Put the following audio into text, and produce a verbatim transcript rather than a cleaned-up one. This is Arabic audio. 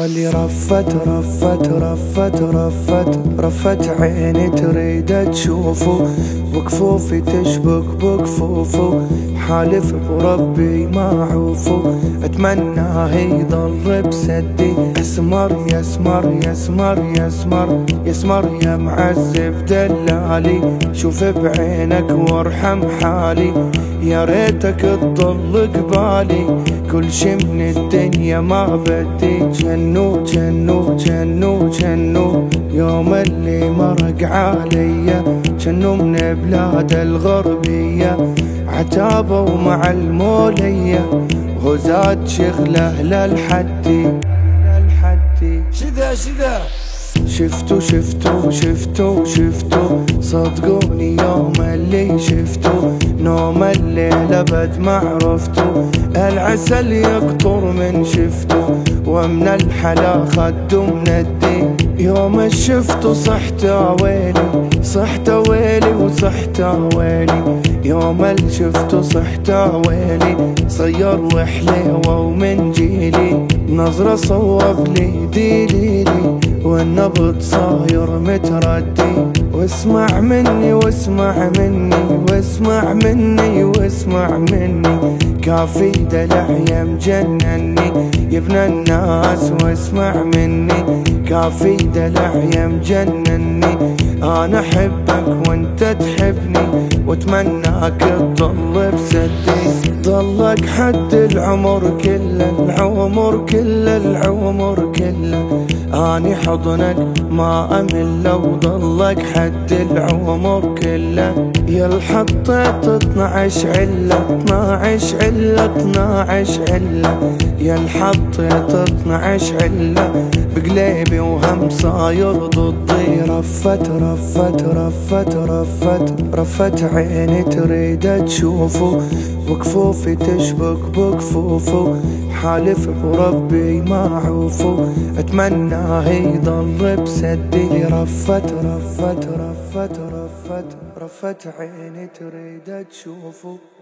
واللي رفت رفت رفت رفت رفت عيني تريد تشوفه، وكفوفي تشبك بكفوفه، حالف بربي ما عوفه، اتمناه يضل بسدي. يسمر يسمر يسمر يسمر يسمر يا معذب دلالي، شوف بعينك وارحم حالي، يا ريتك تضل قبالي، كل شي من الدنيا ما بدي. جنو جنو جنو جنو يوم اللي مرق عليا، جنو من بلاد الغربية، عتابه مع المولية، وزاد شغله للحدي للحدي. شذا شذا شفتو شفتو شفتو شفتو صدقوني يوم اللي شفتو، نوم الليل ابد ما عرفتو، العسل يقطر من شفتو، ومن الحلا خدو من الدين. يوم شفتو صحت ويلي صحت ويلي وصحت ويلي، يوم اللي شفتو صحت ويلي، صير وحليوه ومن جيلي، نظرة صوب لي ديليلي، والنبض صاير متردي. واسمع مني واسمع مني واسمع مني واسمع مني، كافي دلع يا مجنني يا ابن الناس، واسمع مني كافي دلع يا مجنني. انا احبك وانت تحبني، واتمناك تضل بسدي، ضلك حد العمر كله العمر كله العمر كله، اني حضنك ما امل لو ضلك حد العمر كله. يا الحطيت اثنعش عله اثنعش عله اثنعش عله، يا الحطيت اثنعش عله بقليبي وهم صاير ضدي. رفت رفت رفت رفت رفت عيني تريد تشوفه، وكفوفي تشبك بكفوفه، حالف بربي ما عوفه، اتمناه يضل بسدي. رفت رفت رفت رفت رفت عيني تريد تشوفه.